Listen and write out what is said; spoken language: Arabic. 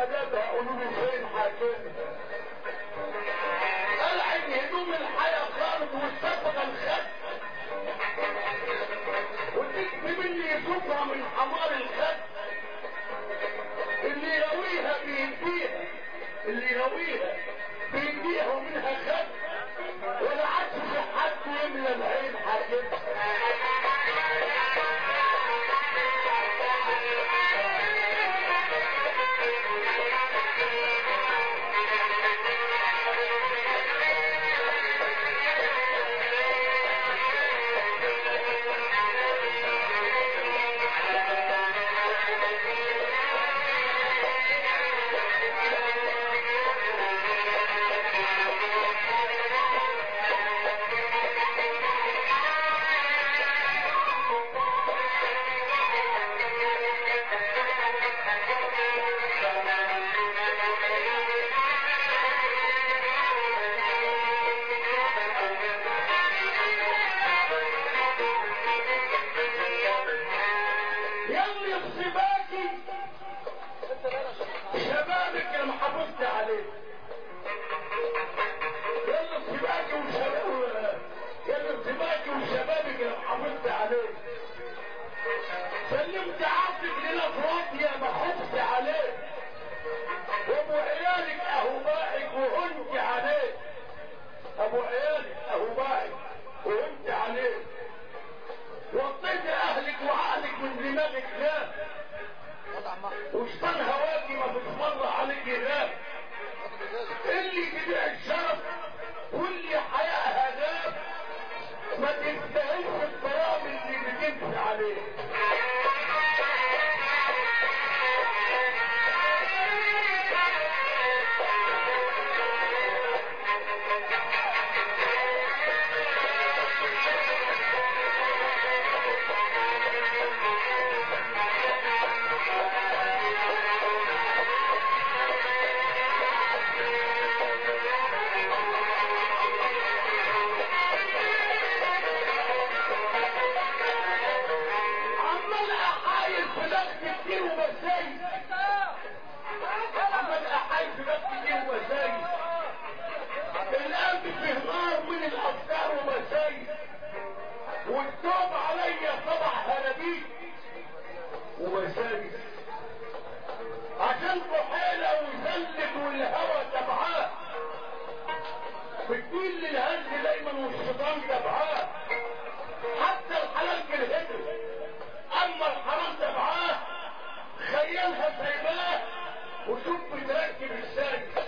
ادابها قولوا لي فين حاكمها. قلعت هدوم الحياه خالص والصفقه الخد وتكفي مني سفره من حمار الخد. اللي يرويها بيديها، اللي يرويها بيديها ومنها خد، ولا عادش في حد يملى العين حاجتها. شبابك اللي محافظت عليه، يلا سباكي وشبابك، يلا سباكي وشبابك اللي محافظت عليه. سلمت عاطف للافراطيا ما خفت عليه، وابو عيالك اهو باعك وهنت عليه. ابو عيالك اهو باعك وهنت عليه. وطيت اهلك وعقلك من دماغك لا، وشطان هواكي ما بتمر عليك غاب. اللي تبيع الشرف واللي حياءها غاب، ما تستاهلش الطرام اللي بتمشي عليه. القلب فيه نار من الافكار ومسايد، والتوب عليا طبع هربيك ومسايد، عشان بحيلة وزلت والهوى تبعاه، بتميل للهز دايما والشيطان تبعاه. حتى الحلال بالهدر، اما الحرام تبعاه خيالها سايباه وشوف بتركب الساجد.